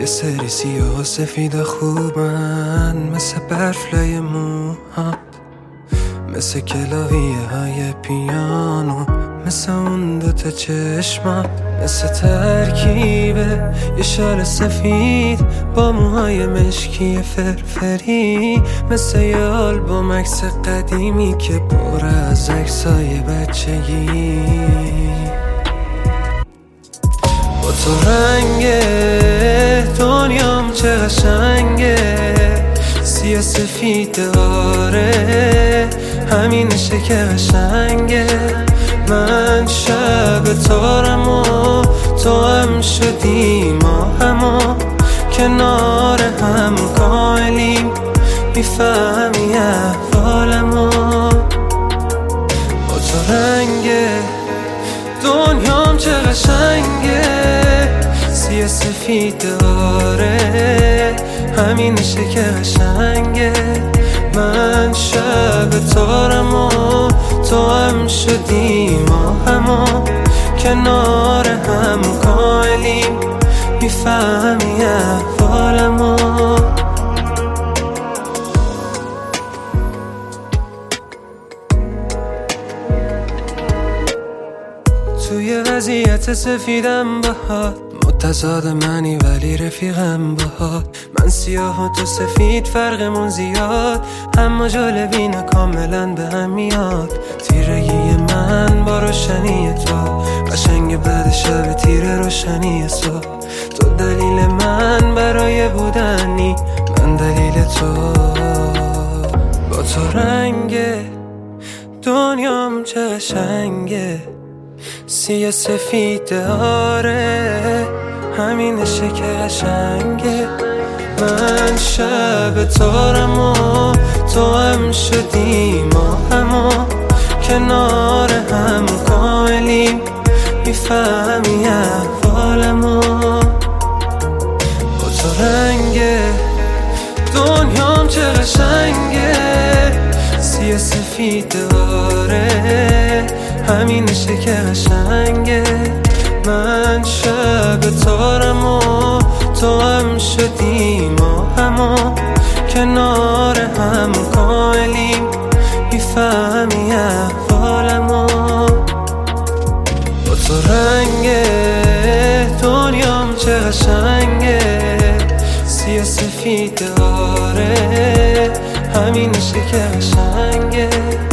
سری سیاه و سفید خوبن، مثل برفلای موهات، مثل کلاویه های پیانو، مثل اون دوتا چشمات، مثل ترکیبه یه شال سفید با موهای مشکی فرفری، مثل یه آلبوم عکس قدیمی که پر از عکسای بچگی. با تو رنگ دنیام چه قشنگه، سیاه سفید آره همینشه که قشنگه. من شب تارم و تو هم شدی، ما همو کنار هم کاملیم، میفهمی احوالمو. با تو رنگ دنیام چه قشنگه، سیاه سفید آره همینشه که قشنگه. من شب تارم و تو هم شدی، ما همو کنار هم کاملیم، میفهمی احوالمو. توی وضعیت سفیدم باهات، متضاد منی ولی رفیقم باهات. من سیاه و تو سفید فرقمون زیاد، اما جالبینه کاملا به هم میاد. تیرگی من با روشنی تو، قشنگ بعد شب تیر روشنی صبح. تو دلیل من برای بودنی، من دلیل تو. با تو رنگ دنیام چه قشنگه، سیاه سفید آره همینشه که قشنگه. من شب تارم و تو هم شدی، ما همو کنار هم کاملیم، میفهمی احوالمو. با تو رنگ دنیام چه قشنگه، سیاه سفید آره همینشه که قشنگه. من شب تارم و تو هم شدی، ما همو کنار هم کاملیم، میفهمی احوالمو. با تو رنگ دنیام چه قشنگه، سیاه سفید آره همینشه که قشنگه.